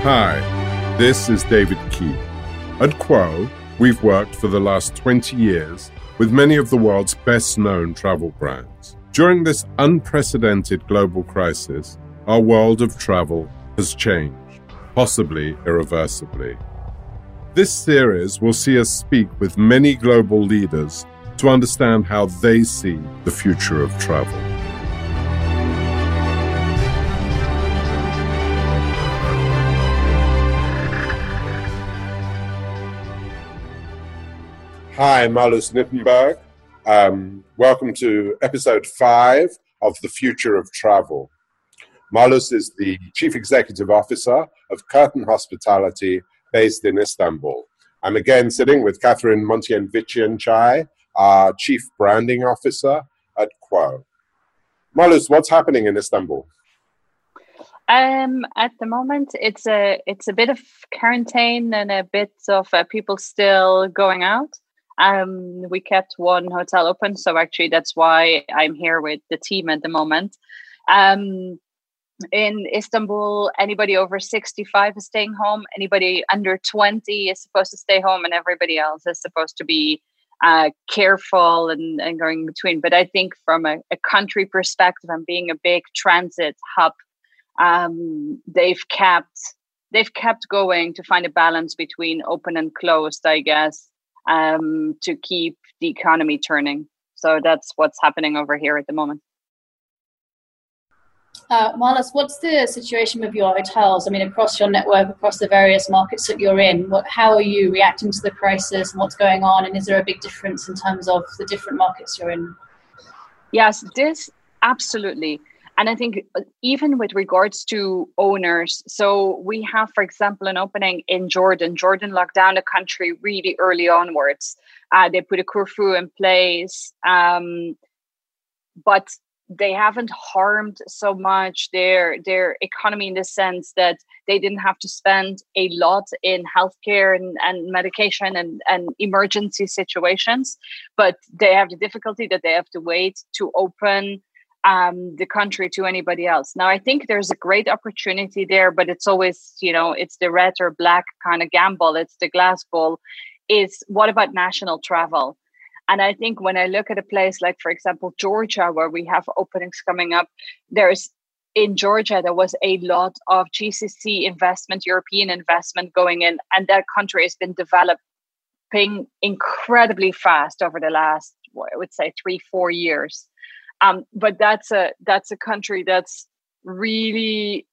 Hi, this is David Key. At Quo, we've worked for the last 20 years with many of the world's best-known travel brands. During this unprecedented global crisis, our world of travel has changed, possibly irreversibly. This series will see us speak with many global leaders to understand how they see the future of travel. Hi, Marlus Nittenberg. Welcome to episode 5 of The Future of Travel. Marlus is the Chief Executive Officer of Curtain Hospitality based in Istanbul. I'm again sitting with Catherine Montian-Vichian-Chai, our Chief Branding Officer at Quo. Marlus, what's happening in Istanbul? At the moment, it's a bit of quarantine and a bit of people still going out. We kept one hotel open, so actually that's why I'm here with the team at the moment. In Istanbul, anybody over 65 is staying home. Anybody under 20 is supposed to stay home, and everybody else is supposed to be careful and going between. But I think from a country perspective and being a big transit hub, they've kept going to find a balance between open and closed, I guess, to keep the economy turning. So that's what's happening over here at the moment. Marlus, what's the situation with your hotels? I mean, across your network, across the various markets that you're in, how are you reacting to the crisis and what's going on? And is there a big difference in terms of the different markets you're in? Yes, this absolutely. And I think even with regards to owners, so we have, for example, an opening in Jordan. Jordan locked down the country really early onwards. They put a curfew in place, but they haven't harmed so much their economy in the sense that they didn't have to spend a lot in healthcare and medication and emergency situations. But they have the difficulty that they have to wait to open the country to anybody else. Now, I think there's a great opportunity there, but it's always, it's the red or black kind of gamble. It's the glass ball. Is what about national travel? And I think when I look at a place like, for example, Georgia, where we have openings coming up, in Georgia, there was a lot of GCC investment, European investment going in, and that country has been developing incredibly fast over the last, I would say, 3-4 years. But that's a country that's really,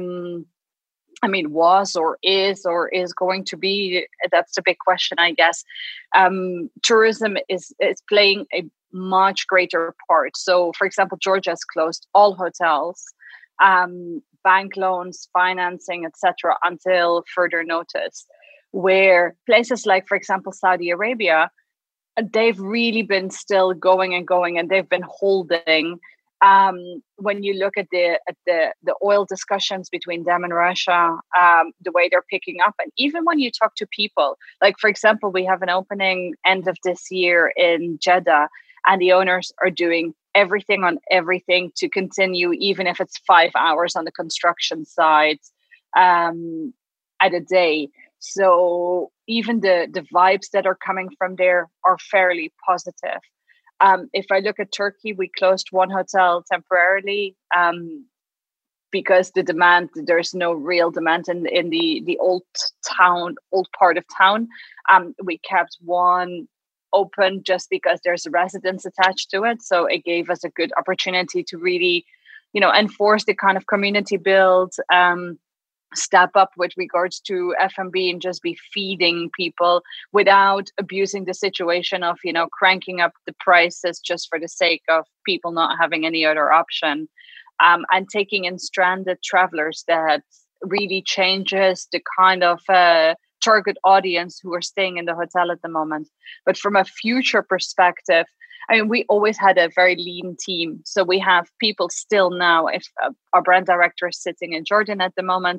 was or is going to be. That's the big question, I guess. Tourism is playing a much greater part. So, for example, Georgia has closed all hotels, bank loans, financing, etc., until further notice. Where places like, for example, Saudi Arabia, they've really been still going, and they've been holding. When you look at the oil discussions between them and Russia, the way they're picking up, and even when you talk to people, like, for example, we have an opening end of this year in Jeddah, and the owners are doing everything to continue, even if it's 5 hours on the construction side at a day. So even the vibes that are coming from there are fairly positive. If I look at Turkey, we closed one hotel temporarily because there's no real demand in the old part of town. We kept one open just because there's a residence attached to it. So it gave us a good opportunity to really, enforce the kind of community build, step up with regards to F&B and just be feeding people without abusing the situation of, cranking up the prices just for the sake of people not having any other option. And taking in stranded travelers, that really changes the kind of target audience who are staying in the hotel at the moment. But from a future perspective, we always had a very lean team. So we have people still now, if our brand director is sitting in Jordan at the moment,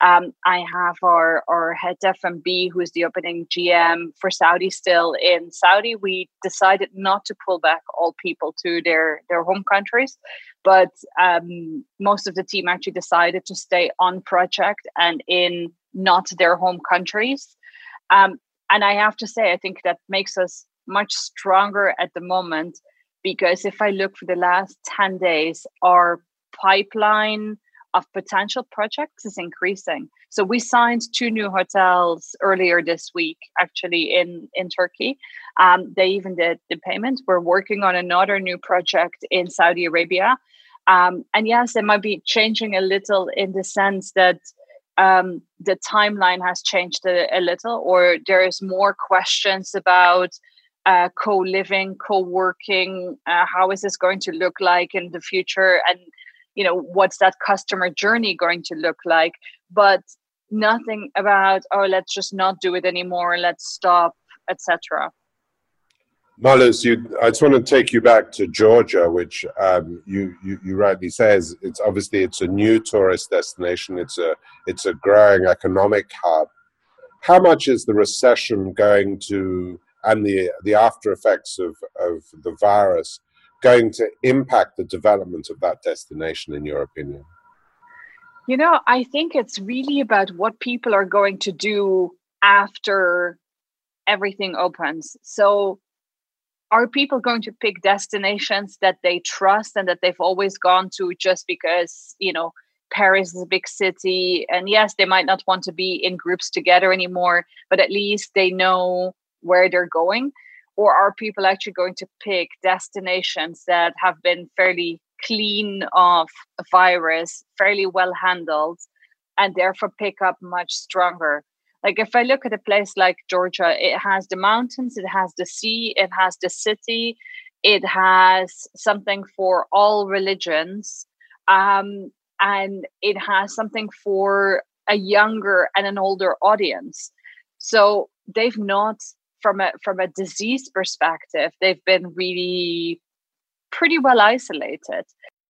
I have our head F&B, who's the opening GM for Saudi still in Saudi. We decided not to pull back all people to their home countries, but most of the team actually decided to stay on project and in not their home countries. And I have to say, I think that makes us much stronger at the moment, because if I look for the last 10 days, our pipeline of potential projects is increasing. So we signed 2 new hotels earlier this week, actually in Turkey. They even did the payment. We're working on another new project in Saudi Arabia. And yes, it might be changing a little in the sense that the timeline has changed a little, or there is more questions about co-living, co-working. How is this going to look like in the future? And what's that customer journey going to look like? But nothing about, let's just not do it anymore, let's stop, etc. Marlis, I just want to take you back to Georgia, which you rightly says it's a new tourist destination. It's a growing economic hub. How much is the recession going to, and the after effects of the virus, going to impact the development of that destination, in your opinion? I think it's really about what people are going to do after everything opens. So are people going to pick destinations that they trust and that they've always gone to just because, Paris is a big city? And yes, they might not want to be in groups together anymore, but at least they know where they're going. Or are people actually going to pick destinations that have been fairly clean of a virus, fairly well handled, and therefore pick up much stronger? Like if I look at a place like Georgia, it has the mountains, it has the sea, it has the city, it has something for all religions, and it has something for a younger and an older audience. So they've not, from a disease perspective, they've been really pretty well isolated.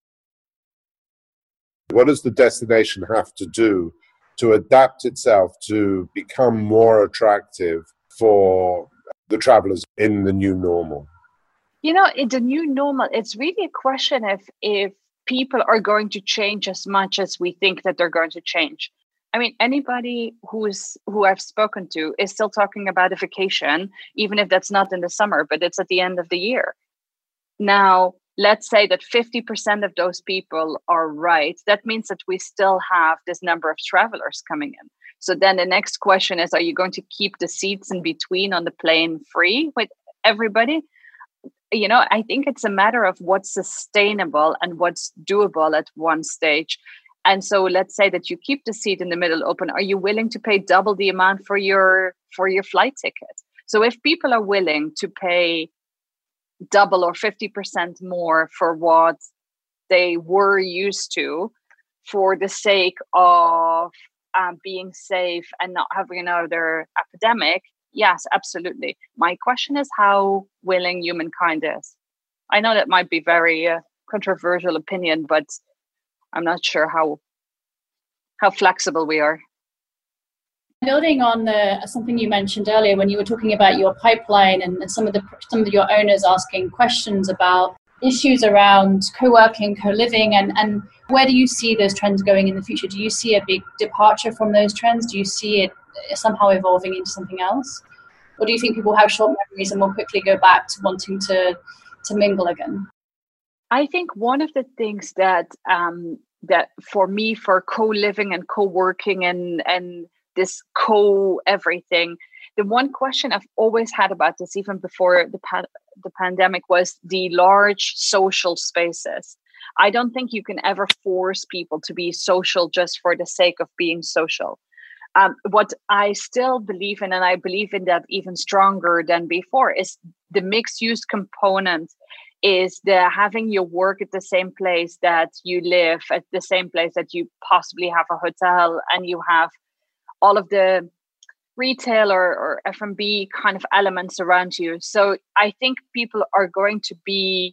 What does the destination have to do to adapt itself to become more attractive for the travelers in the new normal? In the new normal, it's really a question if people are going to change as much as we think that they're going to change. I mean, anybody who I've spoken to is still talking about a vacation, even if that's not in the summer, but it's at the end of the year. Now, let's say that 50% of those people are right. That means that we still have this number of travelers coming in. So then the next question is, are you going to keep the seats in between on the plane free with everybody? I think it's a matter of what's sustainable and what's doable at one stage. And so let's say that you keep the seat in the middle open. Are you willing to pay double the amount for your flight ticket? So if people are willing to pay double or 50% more for what they were used to for the sake of being safe and not having another epidemic, yes, absolutely. My question is how willing humankind is. I know that might be very controversial opinion, but I'm not sure how flexible we are. Building on something you mentioned earlier when you were talking about your pipeline and some of your owners asking questions about issues around co-working, co-living, and where do you see those trends going in the future? Do you see a big departure from those trends? Do you see it somehow evolving into something else? Or do you think people have short memories and will quickly go back to wanting to mingle again? I think one of the things that for me, for co-living and co-working and this everything, the one question I've always had about this, even before the pandemic, was the large social spaces. I don't think you can ever force people to be social just for the sake of being social. What I still believe in, and I believe in that even stronger than before, is the mixed use component, is the having your work at the same place that you live, at the same place that you possibly have a hotel, and you have all of the retail or F&B kind of elements around you. So I think people are going to be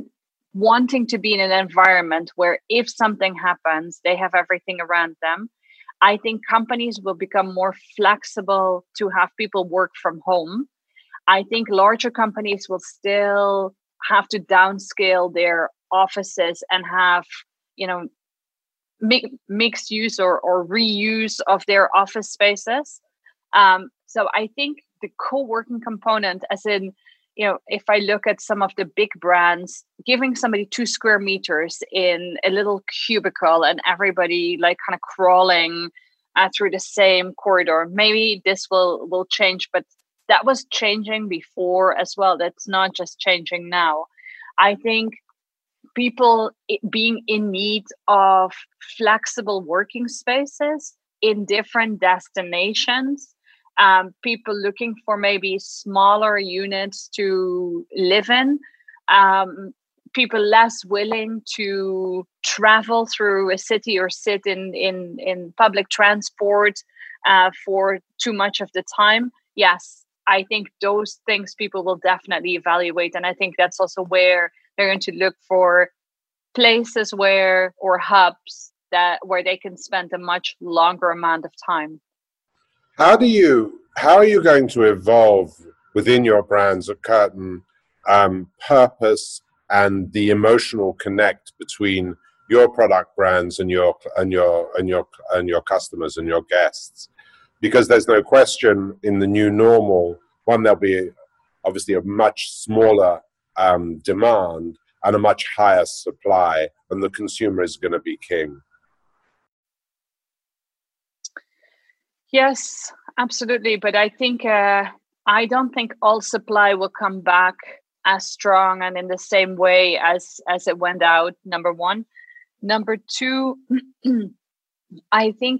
wanting to be in an environment where if something happens, they have everything around them. I think companies will become more flexible to have people work from home. I think larger companies will still have to downscale their offices and have, you know, mixed use or reuse of their office spaces. So I think the co-working component, as in, you know, if I look at some of the big brands, giving somebody 2 square meters in a little cubicle and everybody like kind of crawling through the same corridor, maybe this will change, but that was changing before as well. That's not just changing now. I think people being in need of flexible working spaces in different destinations, people looking for maybe smaller units to live in, people less willing to travel through a city or sit in public transport for too much of the time. Yes, I think those things people will definitely evaluate. And I think that's also where they're going to look for places or hubs where they can spend a much longer amount of time. How are you going to evolve within your brands at Curtain purpose and the emotional connect between your product brands and your customers and your guests? Because there's no question in the new normal, one, there'll be obviously a much smaller demand and a much higher supply, and the consumer is going to be king. Yes, absolutely. But I think I don't think all supply will come back as strong and in the same way as it went out, number one. Number two, I think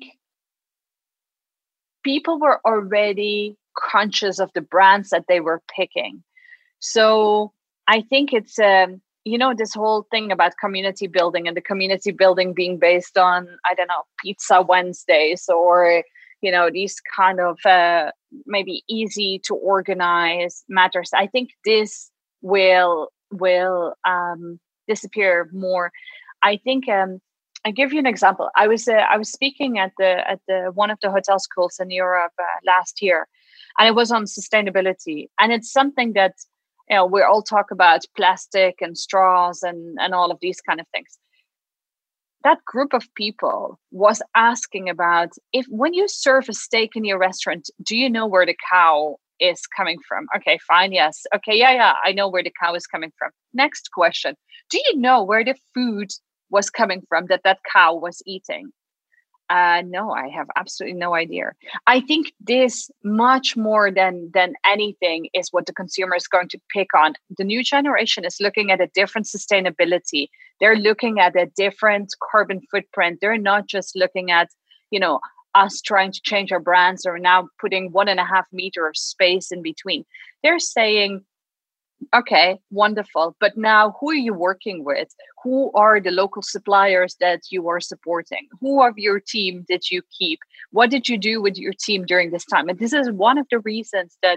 people were already conscious of the brands that they were picking. So I think it's, this whole thing about community building, and the community building being based on, I don't know, Pizza Wednesdays or, these kind of maybe easy to organize matters. I think this will disappear more. I think I give you an example. I was speaking at the one of the hotel schools in Europe last year, and it was on sustainability. And it's something that we all talk about, plastic and straws and all of these kind of things. That group of people was asking about, if when you serve a steak in your restaurant, do you know where the cow is coming from? Okay, fine, yes. Okay, yeah, I know where the cow is coming from. Next question. Do you know where the food was coming from that cow was eating? No, I have absolutely no idea. I think this, much more than anything, is what the consumer is going to pick on. The new generation is looking at a different sustainability. They're looking at a different carbon footprint. They're not just looking at, us trying to change our brands or now putting 1.5 meters of space in between. They're saying, okay, wonderful. But now who are you working with? Who are the local suppliers that you are supporting? Who of your team did you keep? What did you do with your team during this time? And this is one of the reasons that,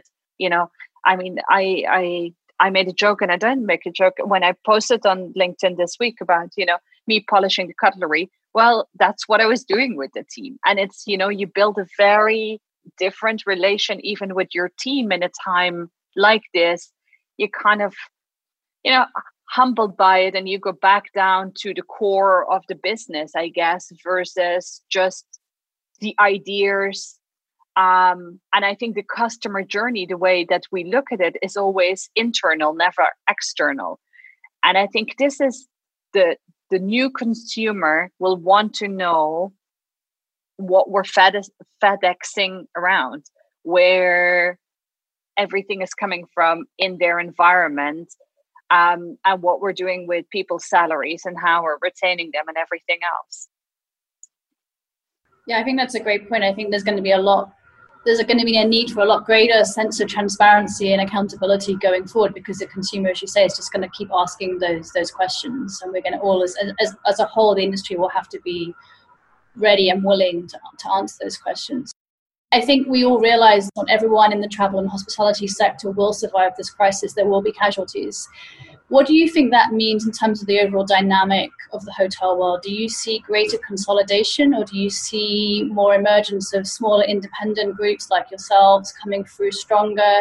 I made a joke, and I didn't make a joke when I posted on LinkedIn this week about, me polishing the cutlery. Well, that's what I was doing with the team. And it's, you build a very different relation even with your team in a time like this. You kind of, humbled by it, and you go back down to the core of the business, I guess, versus just the ideas. And I think the customer journey, the way that we look at it, is always internal, never external. And I think this is the new consumer will want to know what we're FedExing around, where everything is coming from in their environment, and what we're doing with people's salaries and how we're retaining them and everything else. Yeah, I think that's a great point. I think there's going to be a need for a lot greater sense of transparency and accountability going forward, because the consumer, as you say, is just going to keep asking those questions, and we're going to all, as a whole, the industry will have to be ready and willing to answer those questions. I think we all realize not everyone in the travel and hospitality sector will survive this crisis. There will be casualties. What do you think that means in terms of the overall dynamic of the hotel world? Do you see greater consolidation, or do you see more emergence of smaller independent groups like yourselves coming through stronger?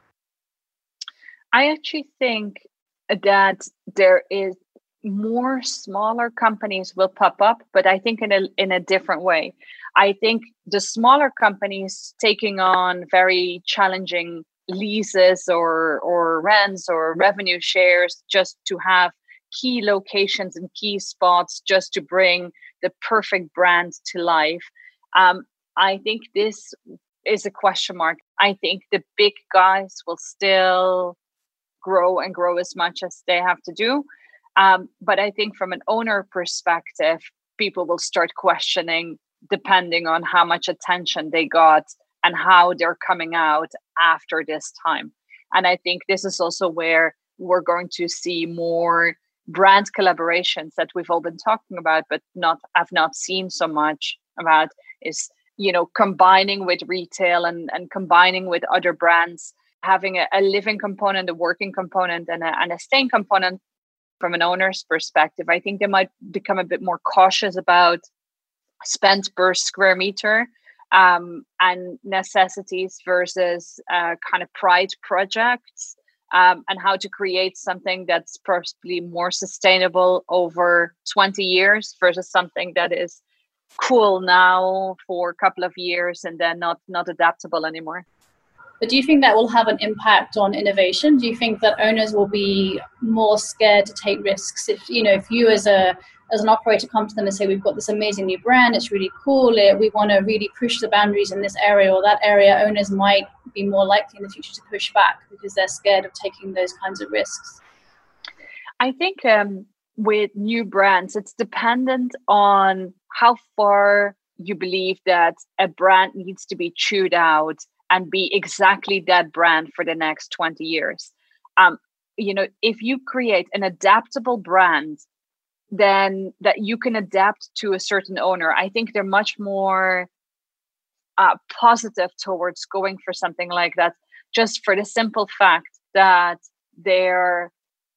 I actually think that there is more smaller companies will pop up, but I think in a different way. I think the smaller companies taking on very challenging leases or rents or revenue shares just to have key locations and key spots just to bring the perfect brand to life. I think this is a question mark. I think the big guys will still grow and grow as much as they have to do. But I think from an owner perspective, people will start questioning depending on how much attention they got and how they're coming out after this time. And I think this is also where we're going to see more brand collaborations that we've all been talking about, but have not seen so much about, is, combining with retail and combining with other brands, having a living component, a working component, and a staying component. From an owner's perspective, I think they might become a bit more cautious about spend per square meter and necessities versus kind of pride projects, and how to create something that's possibly more sustainable over 20 years versus something that is cool now for a couple of years and then not adaptable anymore. But do you think that will have an impact on innovation? Do you think that owners will be more scared to take risks? If you as an operator come to them and say, we've got this amazing new brand, it's really cool, we want to really push the boundaries in this area or that area, owners might be more likely in the future to push back because they're scared of taking those kinds of risks. I think with new brands, it's dependent on how far you believe that a brand needs to be chewed out and be exactly that brand for the next 20 years. If you create an adaptable brand, then that you can adapt to a certain owner, I think they're much more positive towards going for something like that, just for the simple fact that they're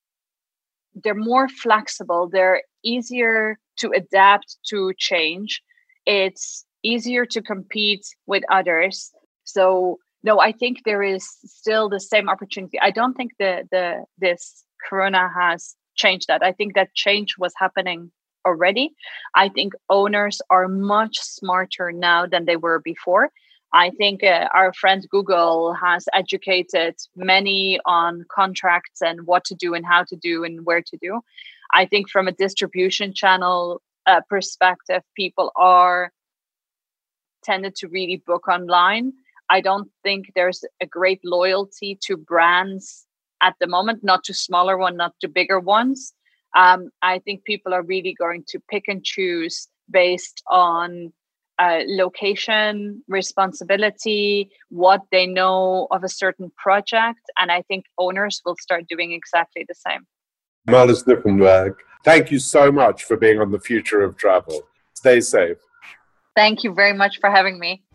more flexible, they're easier to adapt to change, it's easier to compete with others. So no, I think there is still the same opportunity. I don't think this Corona has changed that. I think that change was happening already. I think owners are much smarter now than they were before. I think our friend Google has educated many on contracts and what to do and how to do and where to do. I think from a distribution channel perspective, people are tended to really book online. I don't think there's a great loyalty to brands at the moment, not to smaller ones, not to bigger ones. I think people are really going to pick and choose based on location, responsibility, what they know of a certain project. And I think owners will start doing exactly the same. Marlis Nupenberg, thank you so much for being on The Future of Travel. Stay safe. Thank you very much for having me.